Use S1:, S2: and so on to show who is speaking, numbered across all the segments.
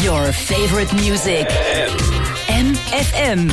S1: Your favorite music. MFM.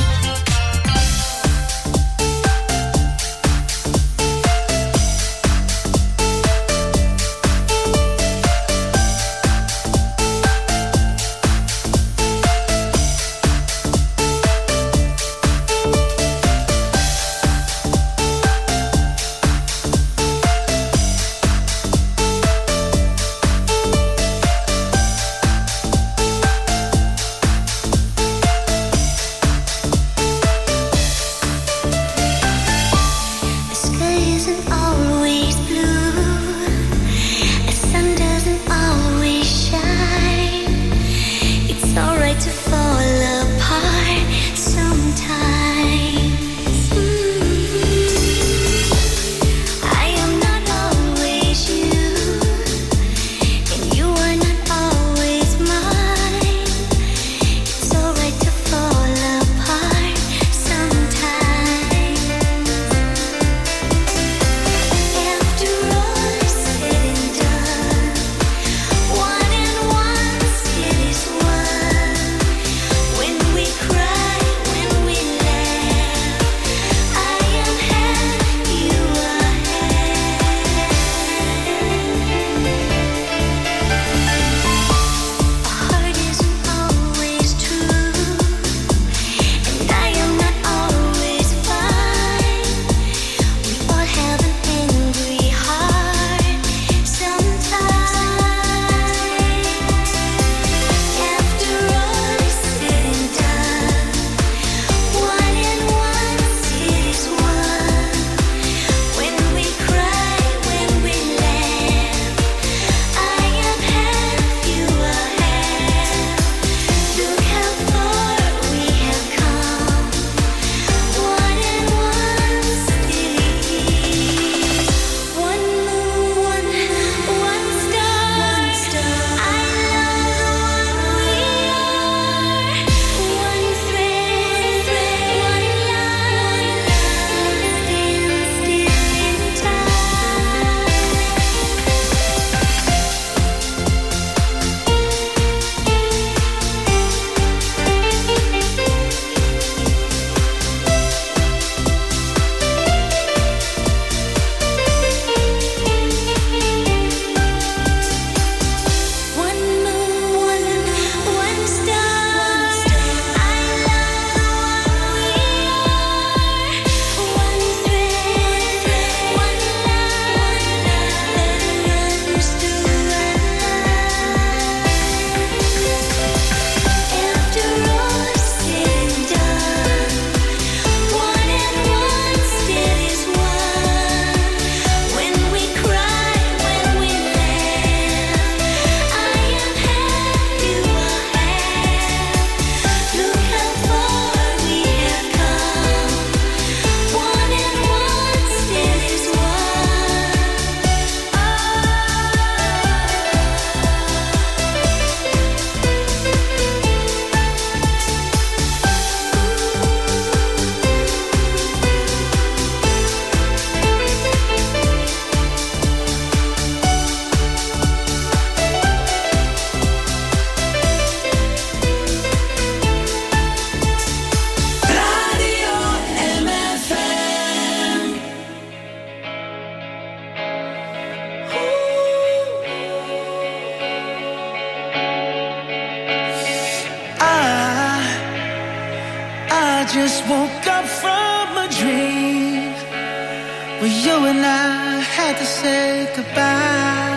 S2: just woke up from a dream where you and I had to say goodbye.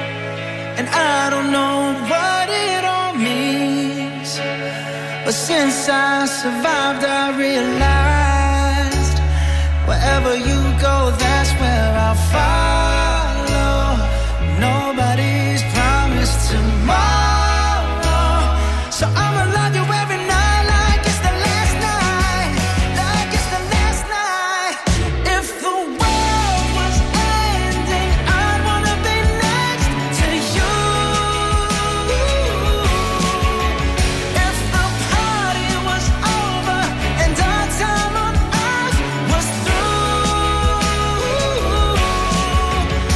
S2: And I don't know what it all means, but since I survived I realized wherever you go, that's where I'll follow. Nobody's promised tomorrow, so I'ma love you every night like it's the last night, like it's the last night. If the world was ending, I'd wanna be next to you. If the party was over and our time on earth was through,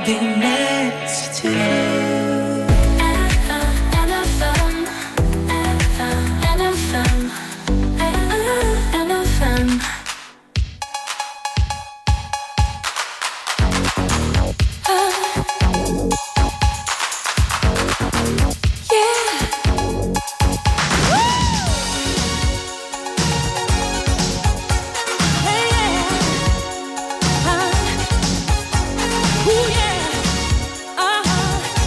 S2: be next to you.
S3: Ooh, yeah.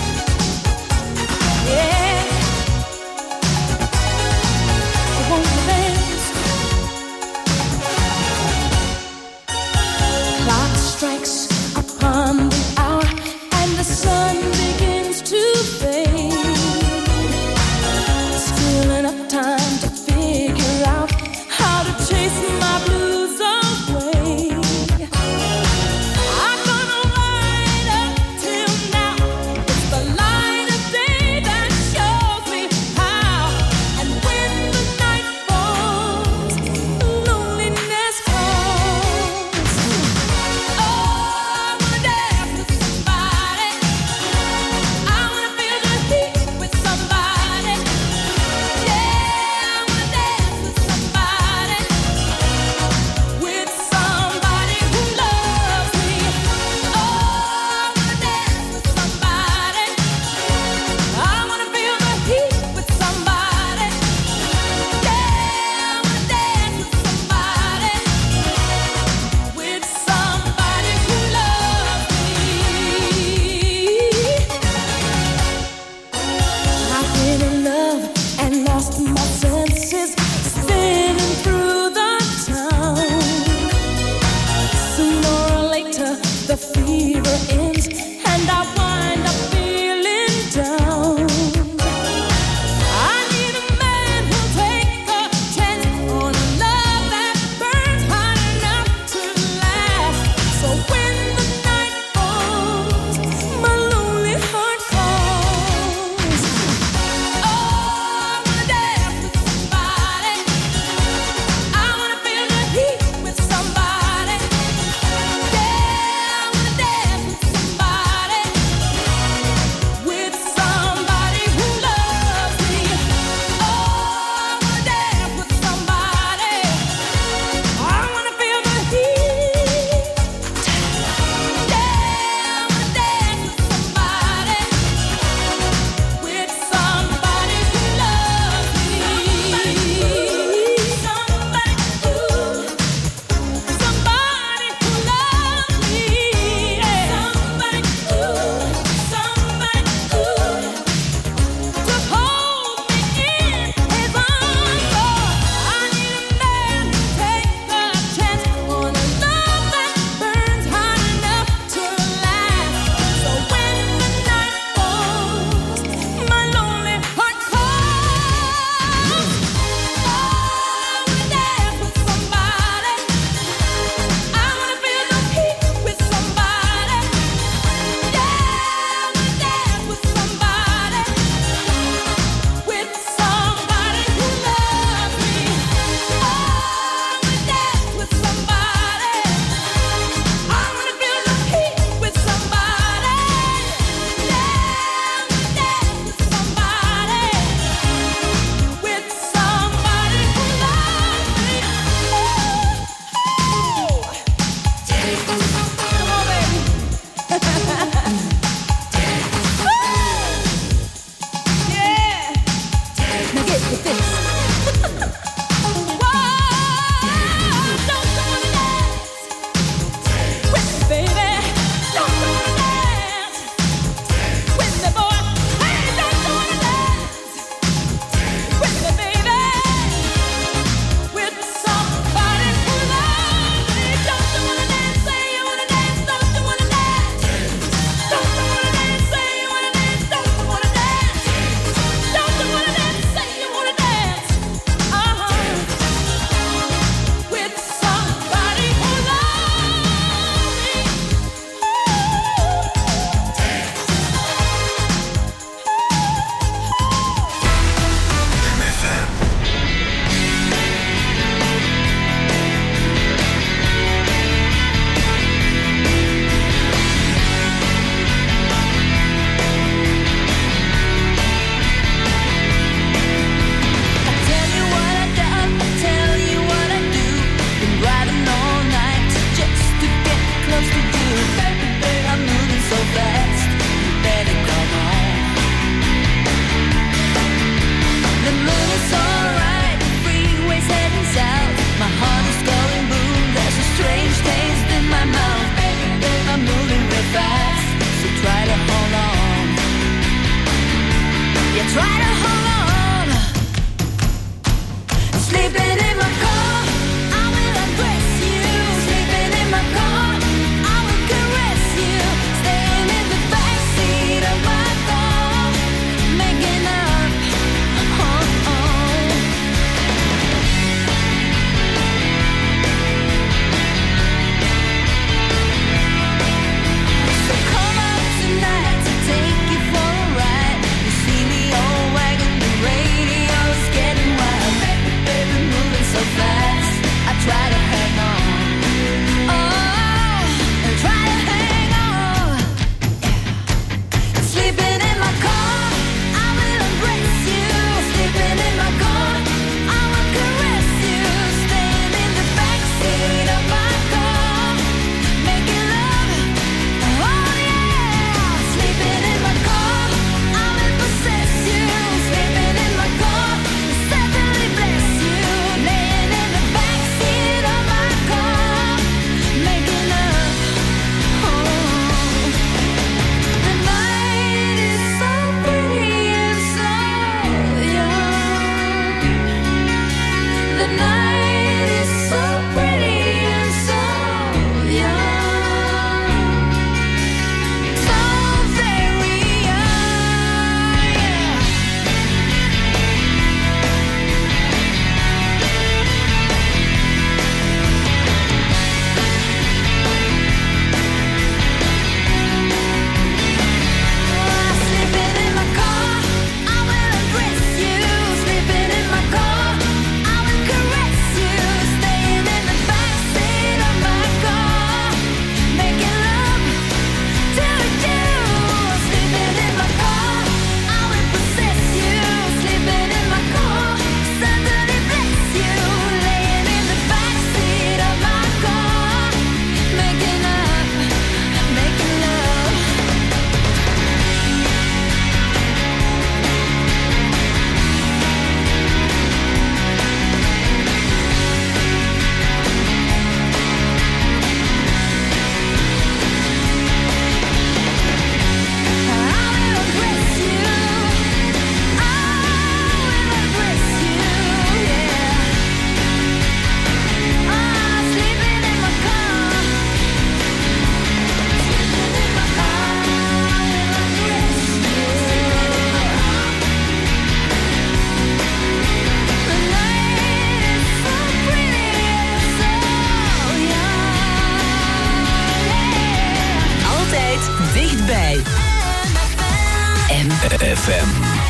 S3: FM.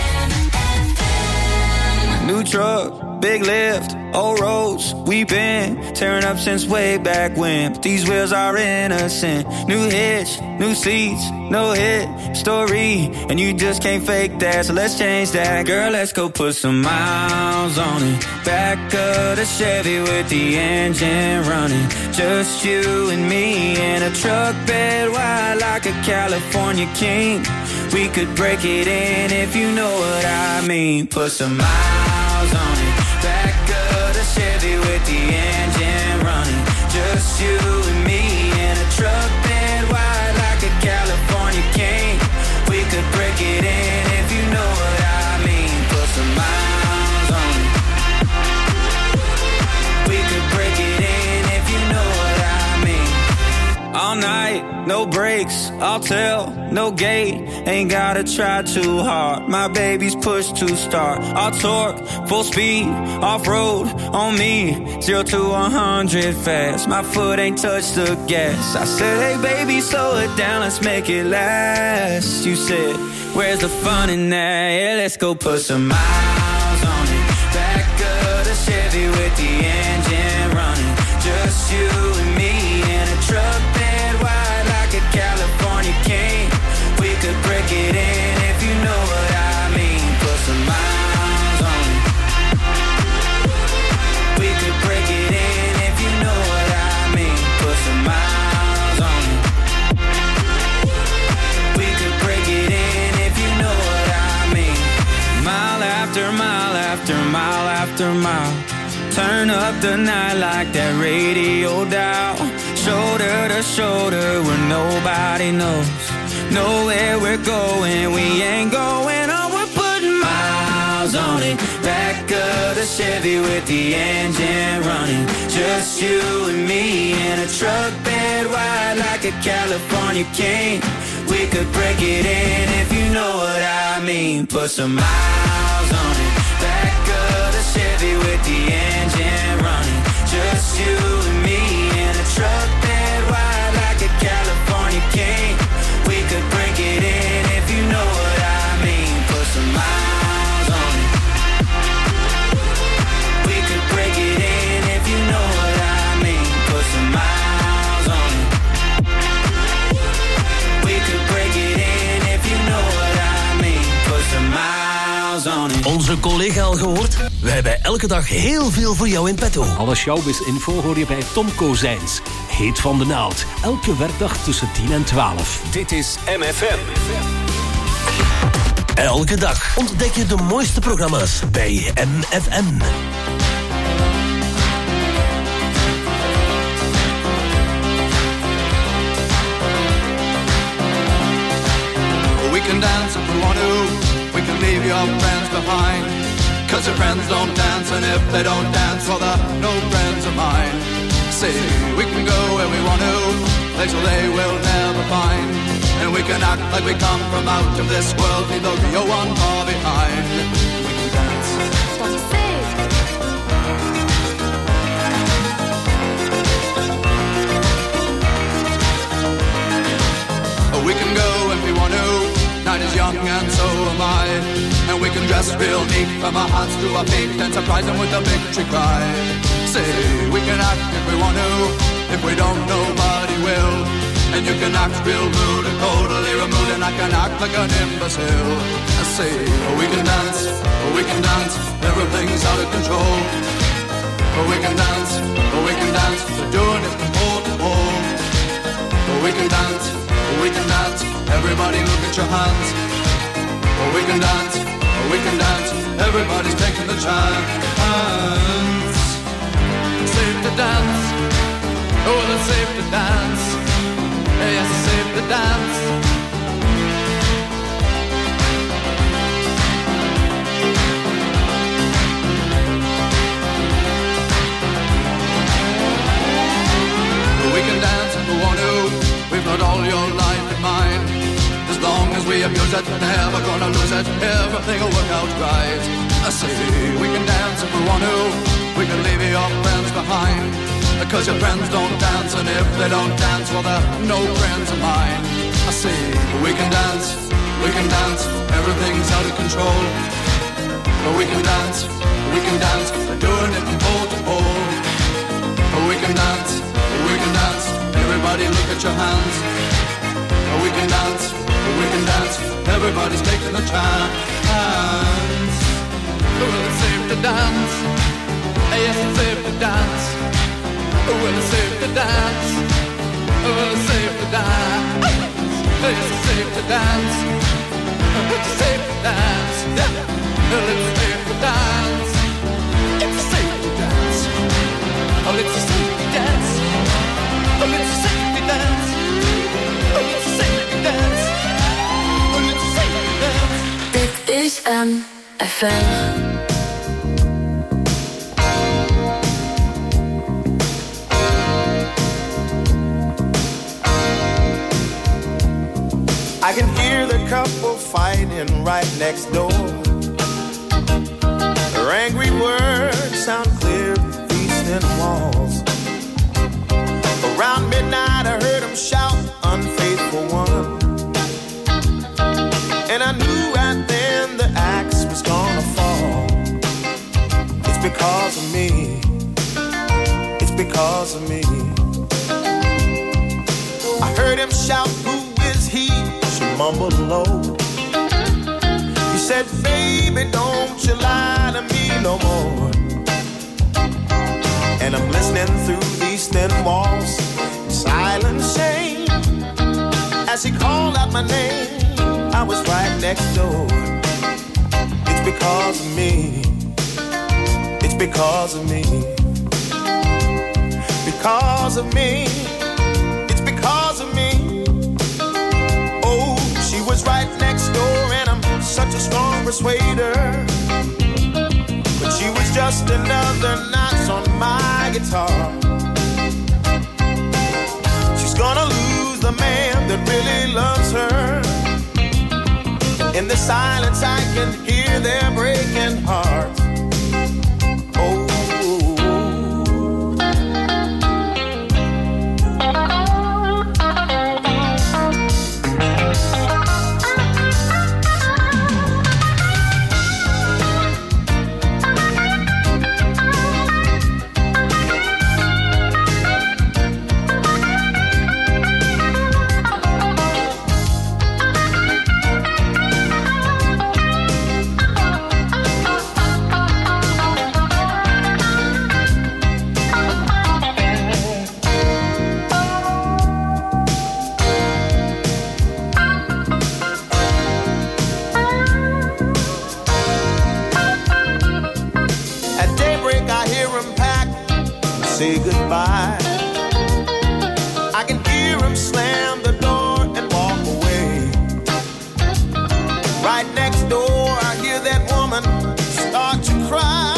S4: New truck, big lift, old roads, we've been tearing up since way back when. But these wheels are innocent. New hitch, new seats, no hit story, and you just can't fake that. So let's change that, girl. Let's go put some miles on it. Back of the Chevy with the engine running. Just you and me in a truck bed wide like a California king. We could break it in if you know what I mean. Put some miles on it. Back of the Chevy with the engine running. Just you and me in a truck bed wide like a California king. We could break it in if you know what I mean. Put some miles on it. We could break it in if you know what I mean. All night, no breaks, I'll tell, no gate. Ain't gotta try too hard. My baby's pushed to start. I'll torque, full speed, off-road on me. 0 to 100 fast. My foot ain't touched the gas. I said, hey baby, slow it down, let's make it last. You said, where's the fun in that? Yeah, let's go put some miles on it. Back of the Chevy with the engine running. Just you and me in a truck bed wide like a California king. We could break it in if you know what I mean. Put some miles on it. We could break it in if you know what I mean. Put some miles on it. We could break it in if you know what I mean. Mile after mile after mile after mile. Turn up the night like that radio dial. Shoulder to shoulder where nobody knows. Know where we're going, we ain't going on. We're putting miles on it. Back of the Chevy with the engine running. Just you and me in a truck bed wide like a California king. We could break it in if you know what I mean. Put some miles on it. Back of the Chevy with the engine running. Just you and me in a truck bed wide like a California king. We could break it in if you know what I mean. Put some miles on it. We could break it in if you know what I mean. Put some miles on it. We could break it in if you know what I mean. Put some miles on it.
S3: Onze collega al gehoord? We hebben elke dag heel veel voor jou in petto.
S5: Alle showbiz-info hoor je bij Tom Kozijns. Heet van de naald. Elke werkdag tussen 10 en 12.
S3: Dit is MFM. Elke dag ontdek je de mooiste programma's bij MFM.
S6: We can dance if we want to. We can leave your friends behind. 'Cause your friends don't dance, and if they don't dance, well, they're no friends of mine. See, we can go where we want to, places they will never find. And we can act like we come from out of this world, leave the real one far behind. We can dance. We can go if we want to. Night is young and so am I. And we can dress real neat from our hearts to our feet and surprise them with a victory cry. Say, we can act if we want to. If we don't, nobody will. And you can act real rude and totally removed, and I can act like an imbecile. I say, we can dance, everything's out of control. We can dance, we're doing it from pole to pole. We can dance, everybody look at your hands. We can dance, everybody's taking the chance. Safe to dance, oh it's safe to dance. Yes, it's safe to dance. We can dance if we want to. We've got all your life in mind. As long as we abuse it, never gonna lose it. Everything will work out right. I say we can dance if we want to. We can leave your friends behind. Because your friends don't dance, and if they don't dance, well, they're no friends of mine. I say we can dance we can dance, everything's out of control. But we can dance, we're doing it from pole to pole. But we can dance, everybody look at your hands. But we can dance, everybody's taking a chance. Well, it's safe to dance, yes, it's safe to dance. Well, it's safe to dance, well, it's safe to dance. Yes, it's safe to dance, it's safe to dance. Well, it's safe to dance, it's safe to dance. Oh, it's safe to dance, oh, it's safe to dance, oh, it's safe to dance, oh, it's safe to dance.
S7: Dit is MFM.
S8: I can hear the couple fighting right next door. Their angry words sound clear through these thin walls. Around midnight I heard them shout, unfaithful one. And I knew right then the axe was gonna fall. It's because of me. It's because of me. I heard him shout, who is he? She mumbled low. He said, baby, don't you lie to me no more. And I'm listening through these thin walls, silent shame. As he called out my name, I was right next door. It's because of me. It's because of me. Because of me. It's because of me. Oh, she was right next door and I'm such a strong persuader. But she was just another notch on my guitar. She's gonna lose the man that really loves her. In the silence I can hear their breaking hearts. Oh. Say goodbye. I can hear him slam the door and walk away. Right next door I hear that woman start to cry.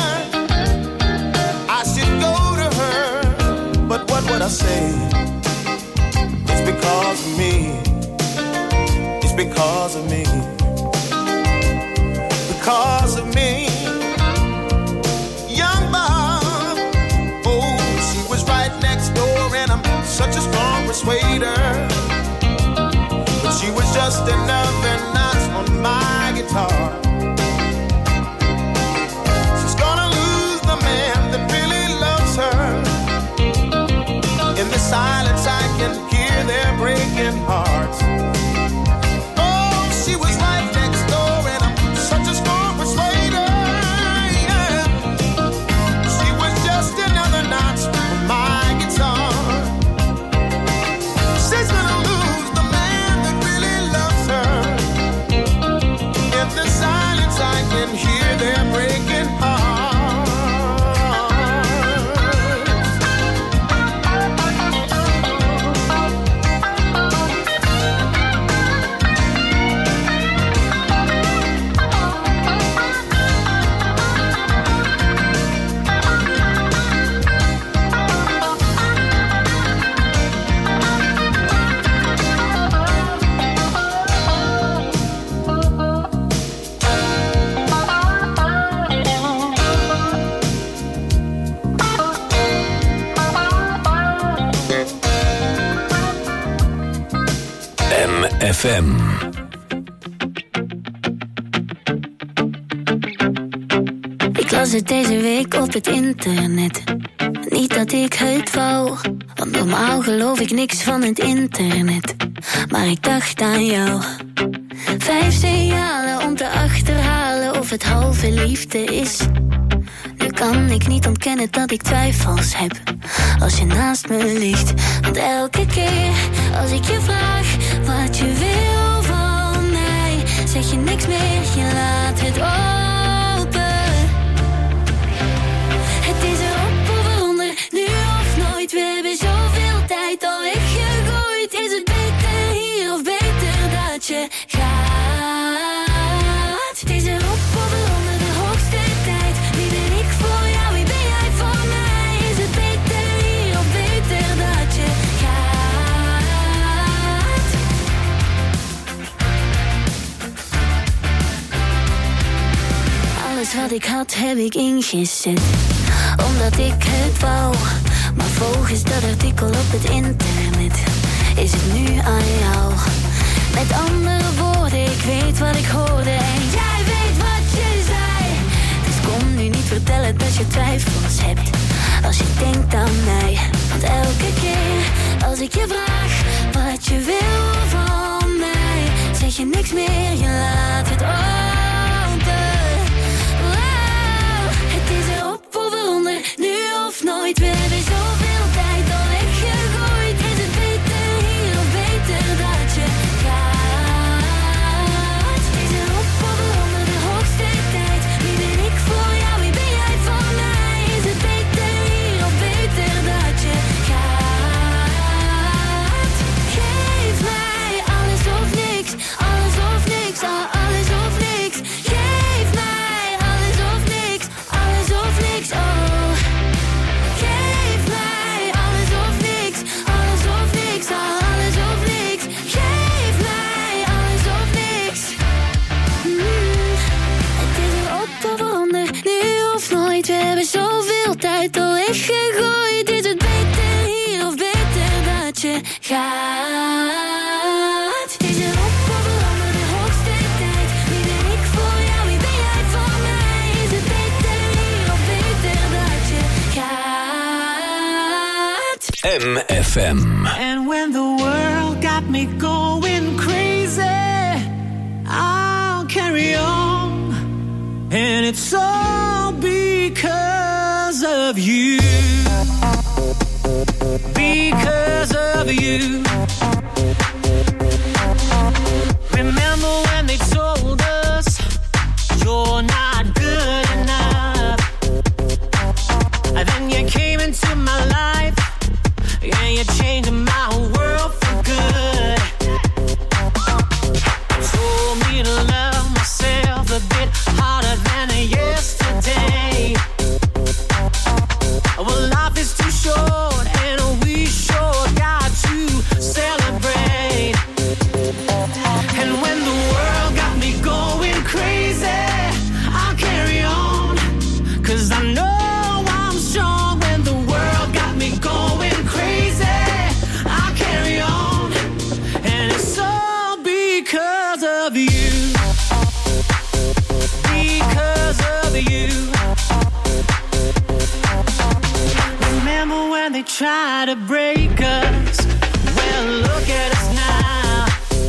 S8: I should go to her, but what would I say? It's because of me. It's because of me. Because of me. Young Bob, such a strong persuader. But she was just another notch on my guitar. She's gonna lose the man that really loves her. In the silence I can hear their breaking hearts. Oh, she was right next door and I'm such a strong persuader. Yeah. She was just another notch on my guitar. She's gonna lose the man that really loves her. In the silence I can hear their breaking hearts.
S5: MFM.
S7: las het deze week op het internet. Niet dat ik het wou, want normaal geloof ik niks van het internet. Maar ik dacht aan jou. 5 signalen om te achterhalen of het halve liefde is. Nu kan ik niet ontkennen dat ik twijfels heb als je naast me ligt. Want elke keer als ik je vraag wat je wil van mij, zeg je niks meer, je laat het open. Het is erop of eronder, nu of nooit. We hebben zoveel tijd al weggegooid. Is het beter hier of beter dat je gaat? Het is erop of eronder, de hoogste tijd. Wie ben ik voor jou, wie ben jij voor mij? Is het beter hier of beter dat je gaat? Alles wat ik had heb ik ingezet, omdat ik het wou. Maar volgens dat artikel op het internet is het nu aan jou. Met andere woorden, ik weet wat ik hoorde en jij weet wat je zei. Dus kom nu niet vertellen dat je twijfels hebt als je denkt aan mij. Want elke keer als ik je vraag wat je wil van mij, zeg je niks meer, je laat het open. Wow, het is erop of eronder, nu of nooit. We hebben zoveel tijd al weggegooid. Is het beter hier of beter dat je gaat? Is erop of eronder, de hoogste tijd. Wie ben ik voor jou, wie ben jij voor mij? Is het beter hier of beter dat je gaat? Geef mij alles of niks, alles of niks, alles of niks. Geef mij alles of niks, alles of niks, oh. Geef mij alles of niks, alles of niks, alles of niks. Geef mij alles of niks. Het is erop of eronder, nu of nooit. We hebben zoveel tijd al weggegooid. Is het beter hier of beter dat je gaat? Het is erop of eronder, de hoogste tijd. Wie ben ik voor jou, wie ben jij voor mij? Is het beter hier of beter dat je gaat?
S5: MFM.
S2: And when the world got me going crazy, I'll carry on. And it's all because of you. Because of you. Remember when they told us you're not good enough? And then you came into my life, and you changed my world for good. Told me to love myself a bit harder than yesterday. Well, life is too short, and we sure got to celebrate. And when the world got me going crazy, I'll carry on, 'cause I know I'm strong. When the world got me going crazy, I'll carry on, and it's all because of you. Because of you. Remember when they tried to break us? Well, look at us now.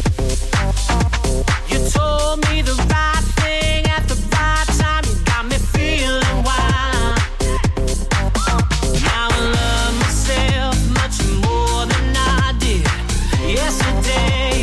S2: You told me the right thing at the right time. You got me feeling wild. Now I love myself much more than I did yesterday.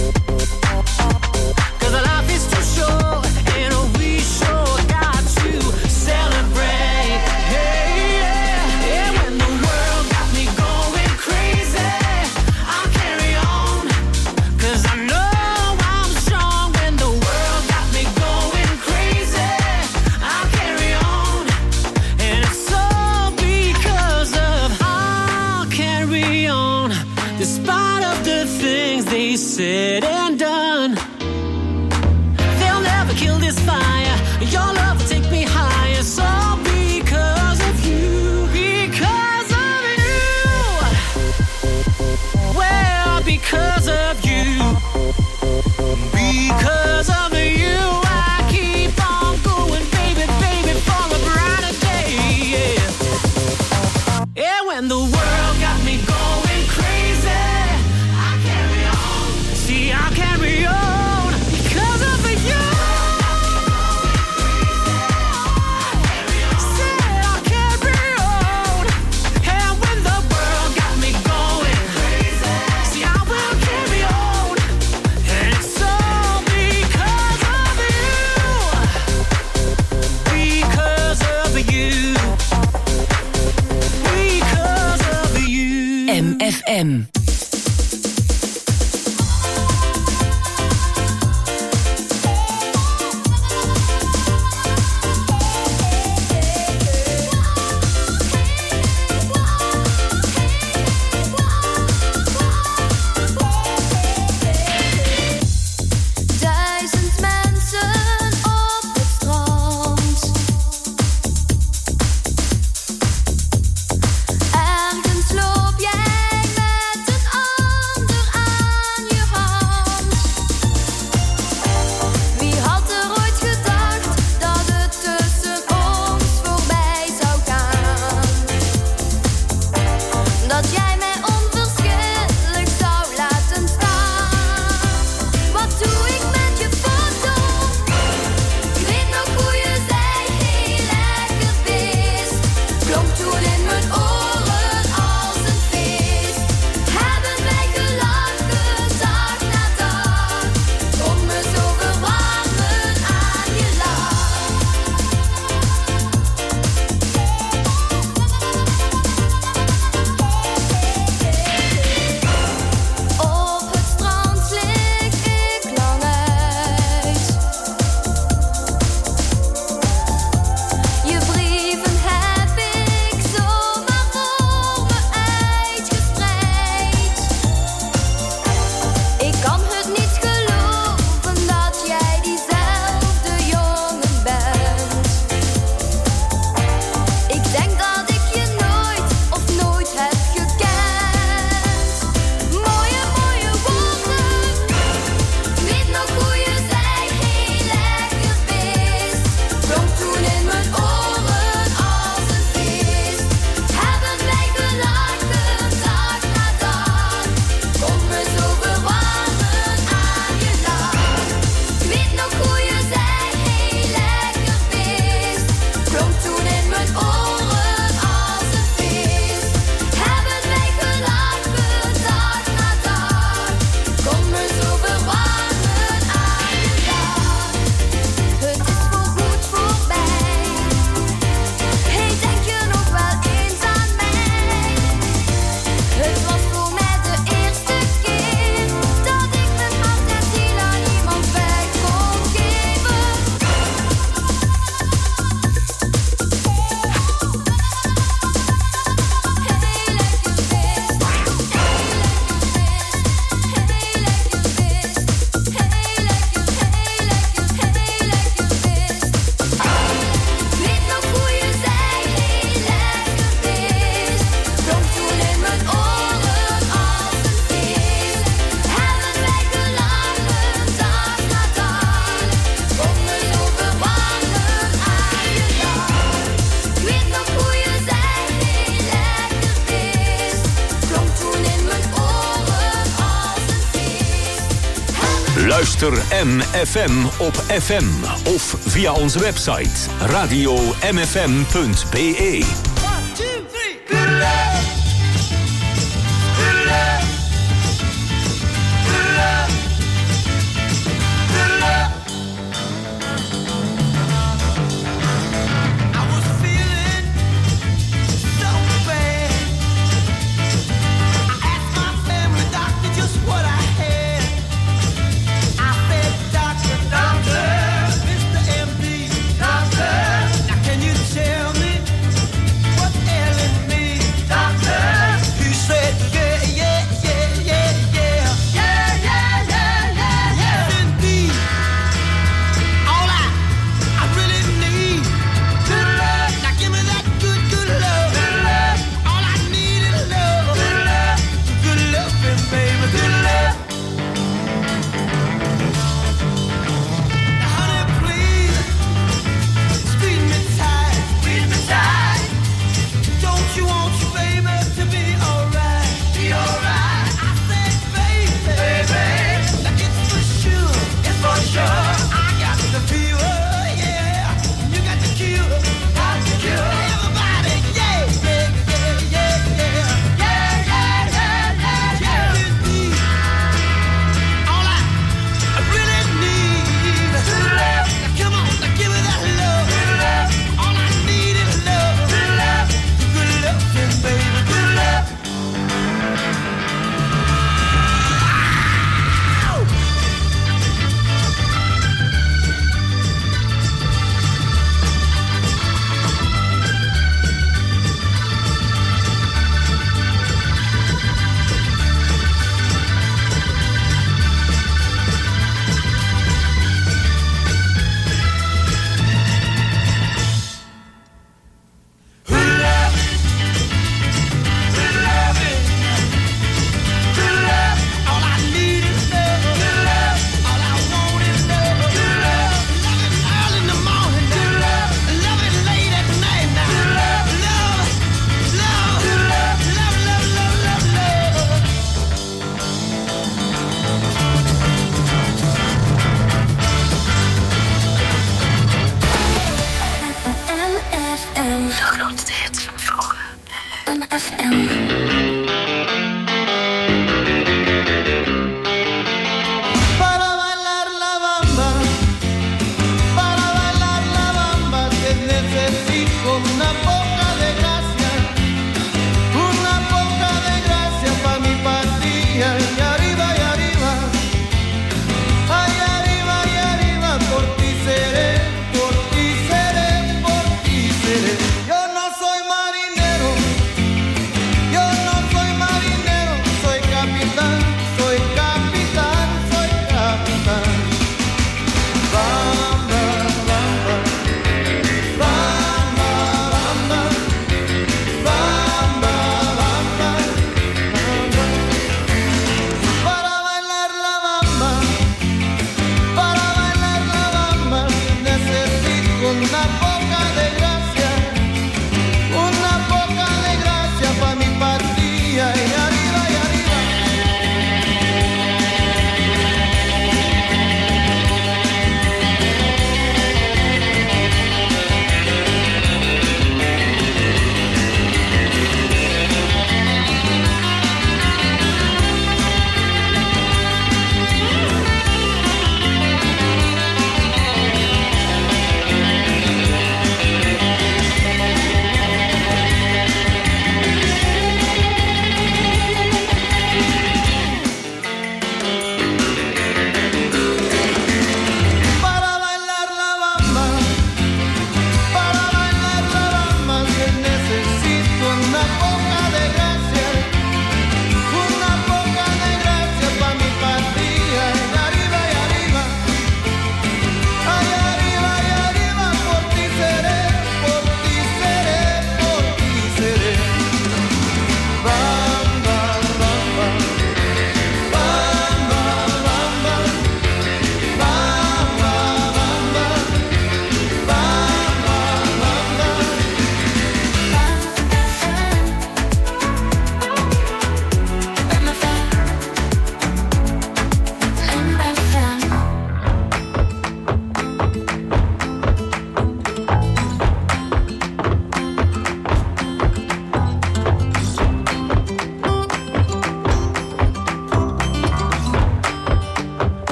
S2: 'Cause life is too short, and we sure got to celebrate. Hey, yeah, yeah. When the world got me going crazy, I'll carry on, 'cause I know I'm strong. When the world got me going crazy, I'll carry on, and it's all because of I'll carry on, despite of the things they said and done. They'll never kill this fire. Your love will take me higher. It's all because of you. Because of you. Well, because of you. Because of you, I keep on going, baby, baby, for a bright
S1: MFM.
S5: Luister MFM op FM of via onze website radio-mfm.be.
S2: Doctor, now can you tell me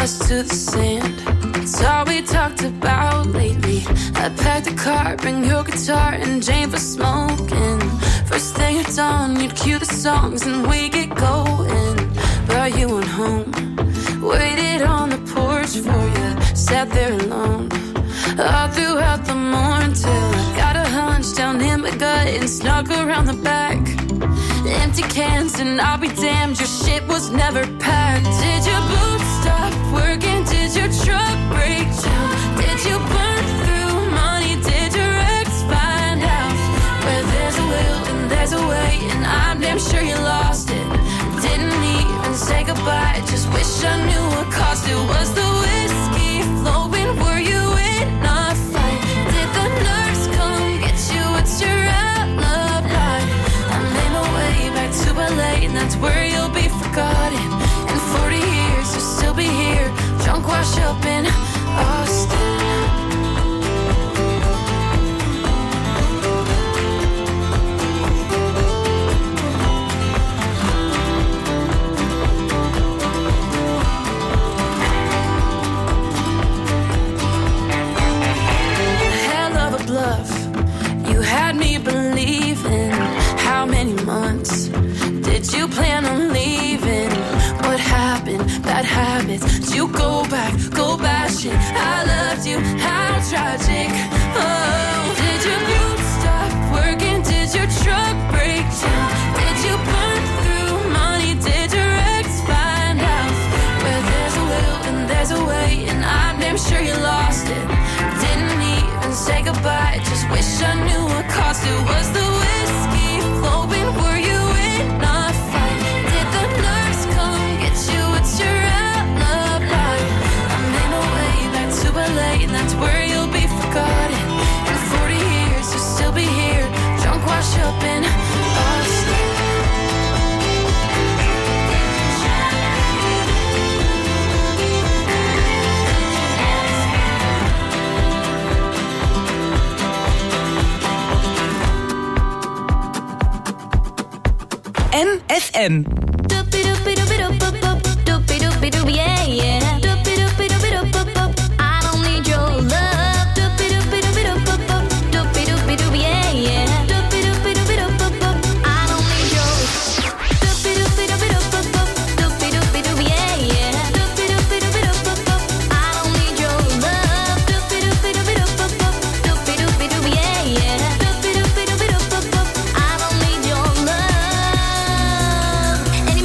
S9: us to the sand. It's all we talked about lately. I packed the car, bring your guitar and Jane for smoking. First thing at dawn, you'd cue the songs and we get going. Brought you on home, waited on the porch for you, sat there alone all throughout the morning till I got a hunch down in my gut and snuck around the back. Empty cans and I'll be damned, your shit was never packed. Did your boots stop working? Did your truck break down? Did you burn through money? Did your ex find out? Where there's a will and there's a way, and I'm damn sure you lost it. Didn't even say goodbye, just wish I knew what caused it. Was the whiskey flowing? Were you in a fight? Did the nurse come get you? What's your alibi? I made my way back to LA, and that's where you'll be forgotten. In 40 years you'll still be here, drunk, wash up in Austin. You had me believing. How many months did you plan on leaving? What happened? Bad habits. Did you go back? Go bash it. I loved you. How tragic. Oh, did your boots stop working? Did your truck break down? Did you burn through money? Did your ex find out? Where there's a will and there's a way, and I'm damn sure you lost it. Didn't even say goodbye, just wish I knew what caused it. Was the whiskey flowing? Were you in a fight? Did the nurse come get you? What's your alibi? I made my way back to LA, and that's where you'll be forgotten. In 40 years you'll still be here, drunk, wash up in Austin.
S1: MFM.
S7: Yeah, yeah. I don't need your love. Yeah, yeah. I don't need your. Yeah, yeah. I don't need your love. Yeah, yeah. I don't need your love.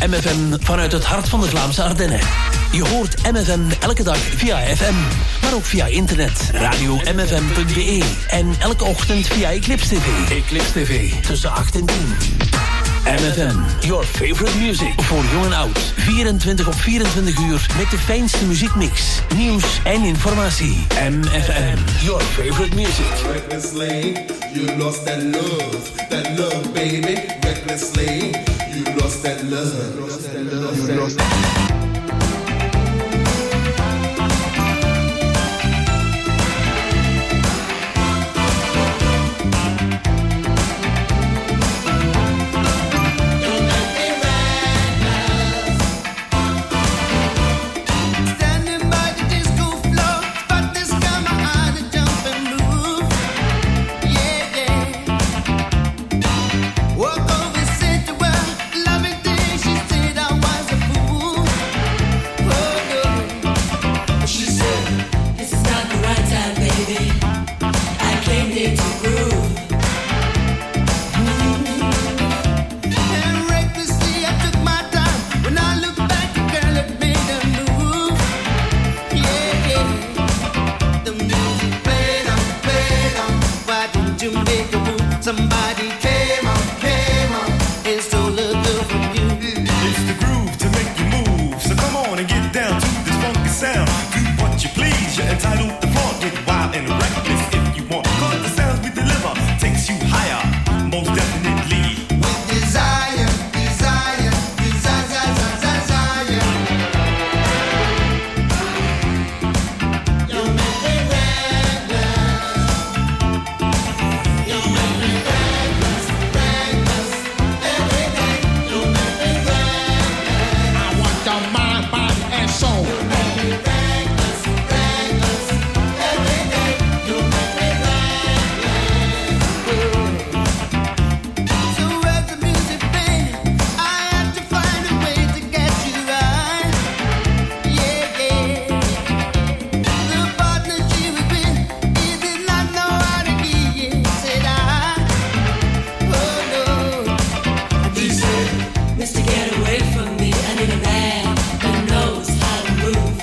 S3: MFM vanuit het hart van de Vlaamse Ardennen. Je hoort MFM elke dag via FM, maar ook via internet. Radio-mfm.be en elke ochtend via Eclipse TV. Eclipse TV, tussen 8 en 10. MFM, your favorite music. Voor jong en oud. 24 op 24 uur met de fijnste muziekmix. Nieuws en informatie. MFM, your favorite music.
S10: Recklessly, you lost that love, baby. Recklessly, you lost that love.
S2: Somebody came on and stole a girl from you.
S11: It's the groove to make you move. So come on and get down to this funky sound. Do what you please, you're entitled to flaunt. Get wild and reckless if you want. Cause the sounds we deliver takes you higher, most definitely.
S2: With desire, desire, desire, desire. You make me reckless. You make me reckless, reckless. Every day you make me reckless.
S8: I want your mind, body, and soul.
S2: You make me reckless, reckless. Every day you make me reckless. So as the music plays, I have to find a way to get you right. Yeah, yeah. The partner she was with, he did not know how to give it. Said oh no.
S12: He said, Mister, get away from me. I need a man that knows how to move.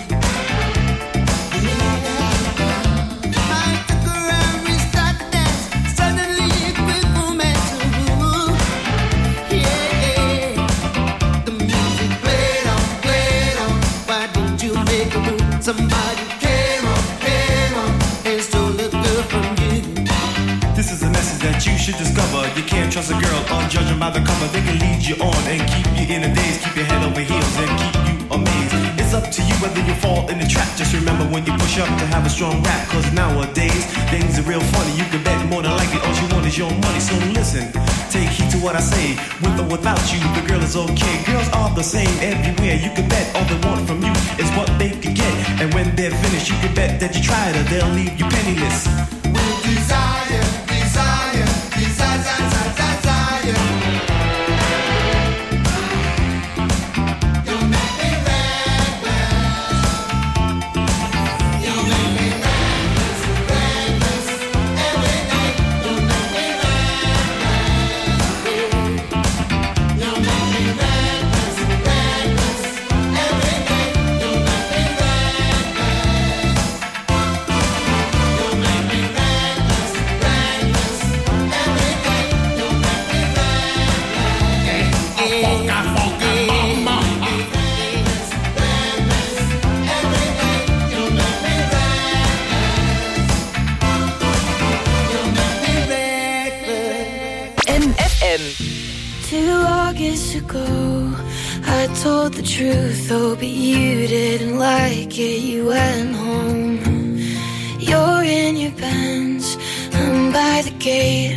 S2: I took her and we started to dance. Suddenly a quick momentum move. Yeah, yeah. The music played on. Why didn't you make a move? Somebody came on and stole a girl from you.
S11: This is a message that you should discover. You can't trust a girl on judging by the cover. They can lead you on and keep you in a daze. Keep your head over heels and keep you amazed. It's up to you whether you fall in the trap. Just remember when you push up to have a strong rap. Cause nowadays, things are real funny. You can bet more than likely all you want is your money. So listen, take heed to what I say. With or without you, the girl is okay. Girls are the same everywhere. You can bet all they want from you is what they could get. And when they're finished, you can bet that you tried her. They'll leave you penniless.
S2: With desire, desire, desire, desire, desire. You make me reckless. You make me reckless, reckless. Every day you make me reckless. You make me reckless, reckless. Every day you make me reckless. You make me reckless, reckless. Every day you make me reckless.
S8: I fuck, mama.
S1: MFM.
S7: 2 August ago, I told the truth, oh, but you didn't like it, you went home. You're in your Benz, I'm by the gate.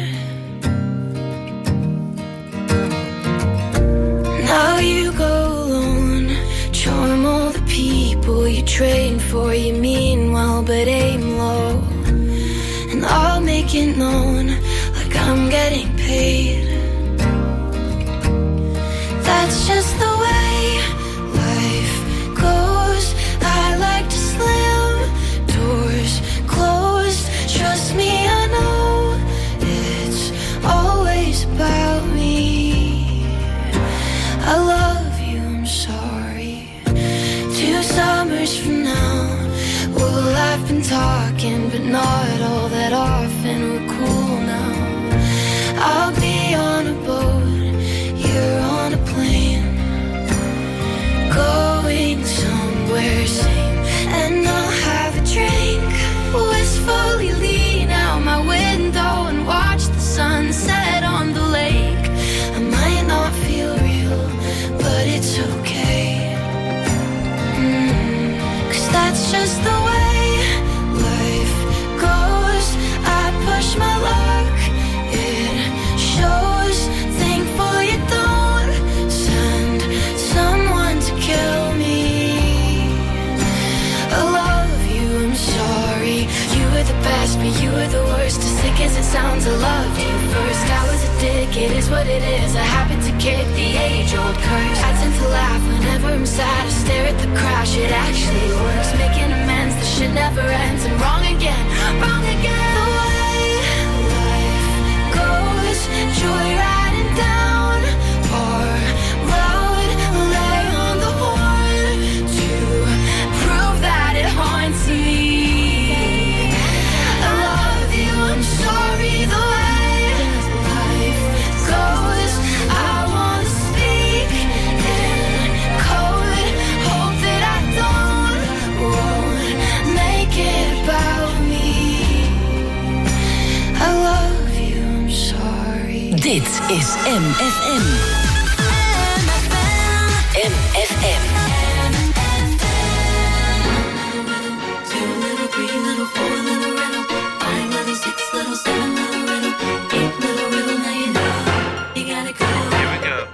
S7: Now you go alone, charm all the people you train for, you mean well, but aim low. And I'll make it known, like I'm getting paid. That's just the way life goes. I like to slam doors closed. Trust me, I know it's always about me. I love you
S9: talking, but not all that often. We're cool now. I'll be on a boat, you're on a plane, going somewhere sane. And I'll have a drink, wistfully lean out my window and watch the sunset on the lake. I might not feel real, but it's okay. 'Cause that's just the way life goes. I push my luck, it shows. Thankful you don't send someone to kill me. I love you, I'm sorry. You were the best, but you were the worst. As sick as it sounds, I loved you first. I was a dick, it is what it is. I happen to kick the age-old curse. I tend to laugh whenever I'm sad. I stare at the crash, it actually works. Making amends, the shit never ends. I'm wrong again, wrong again. The way life goes, joyriding down our road. Lay on the horn to prove that it haunts me. I love you, I'm sorry. The way life goes, I wanna speak in code. Hope that I won't make it about me. I love you, I'm sorry.
S1: Dit is MFM. MFM.
S12: Two little, three little, four little riddle, five little, six little, seven little riddle, eight little riddle. Now you know you gotta go. Here we go.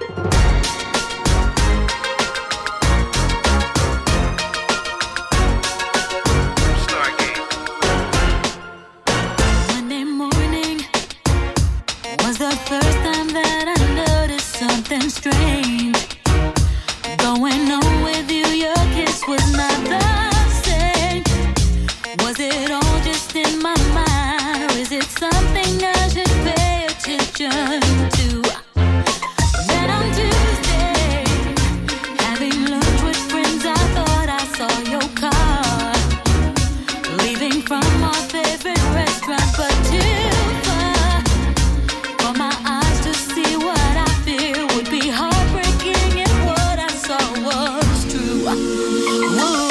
S7: Monday morning was the first time that I noticed something strange going on with you. Your kiss was not the same. Was it all just in my mind, or is it something I should pay attention to? Then on Tuesday, having lunch with friends, I thought I saw your car leaving from our favorite restaurant, but too far for my eyes to see what I fear would be heartbreaking if what I saw was true. Whoa.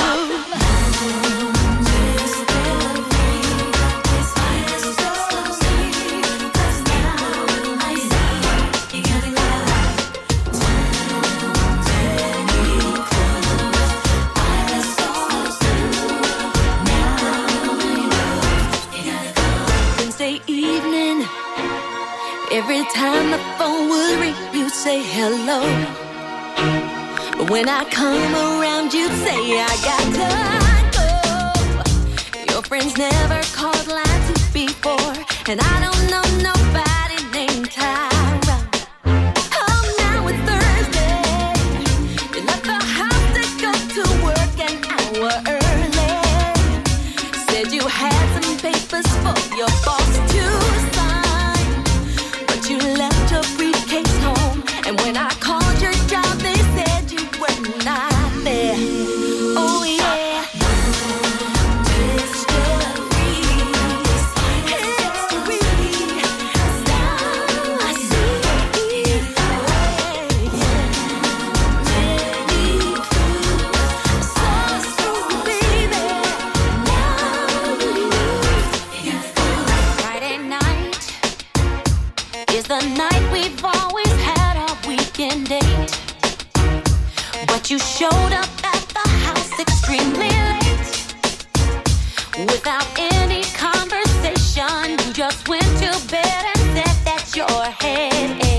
S7: Wednesday evening, every time the phone would ring, you'd say hello. But when I come around, you'd say I got to go. Your friends never called lines before, and I don't know nobody named Tyra. Oh, now it's Thursday. You left the house to go to work an hour early. Said you had some papers for your boss to sign, but you left your briefcase home. And when I called your job, they said you were not there. Oh yeah. Friday night is the night we've always had our weekend date, but you showed up at the house extremely late. Without any conversation, you just went to bed and said that your head ached.